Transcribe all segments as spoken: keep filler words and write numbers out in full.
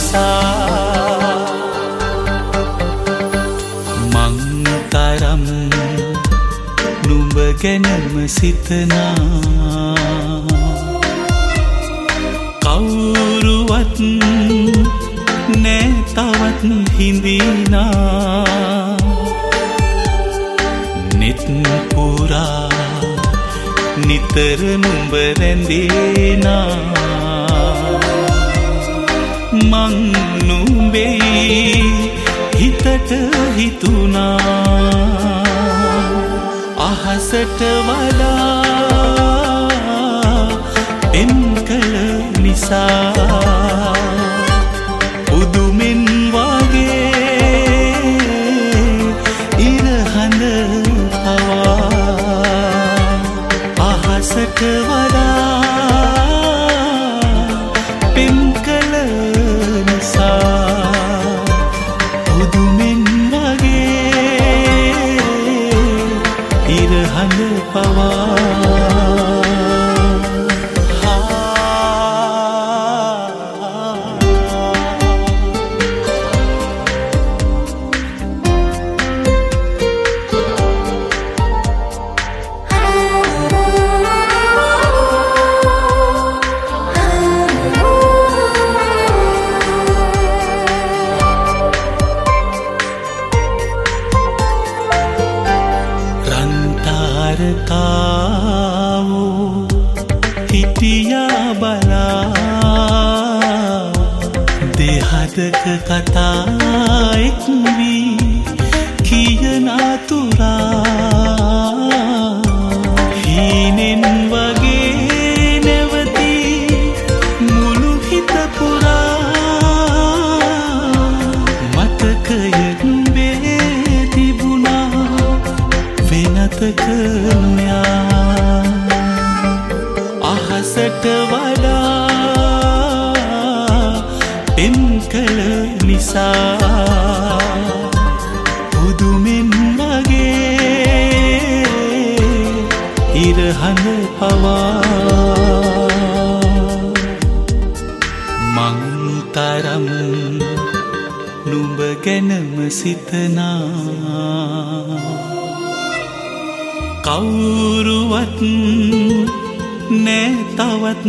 නිසා මං තරම් නුඹ ගැනම සිතනා කවුරුවත් නෑ තවත් හිඳිනා නිත් පුරා නිතර නුඹ රැඳෙනා මං නුඹේ හිතට හිතුනා අහසට වඩා පෙම් කළ නිසා උදුමින් වගේ ඉරහඳ පවා අහසට වඩා පෙම් කළ නිසා උදුමින් වගේ ඉරහඳ පවා රන්තාරකාවෝ හිටියා බලා දෙහදක කතා එක්වී කියනතුරා හීනෙන් වගේ නැවති මුළු හිත පුරා මතකයෙන් බේ තිබුණා වෙනතක නොයා අහසට වඩා පෙම් කළ නිසා උදුමින් වගේ ඉරහඳ පවා මං තරම් නුඹ ගැනම සිතනා කවුරුවත් නෑ තවත්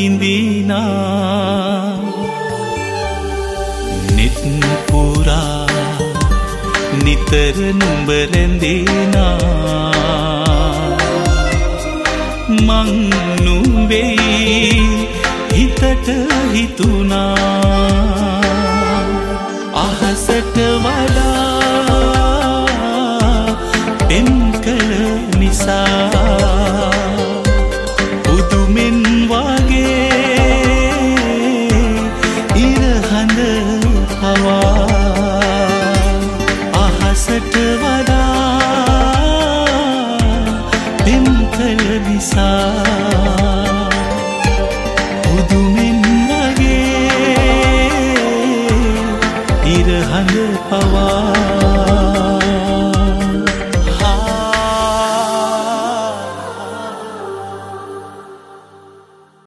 හිඳිනා නිත් පුරා නිතර නුඹ රැඳෙනා මං නුඹේ හිතට හිතුනා අහසට වඩා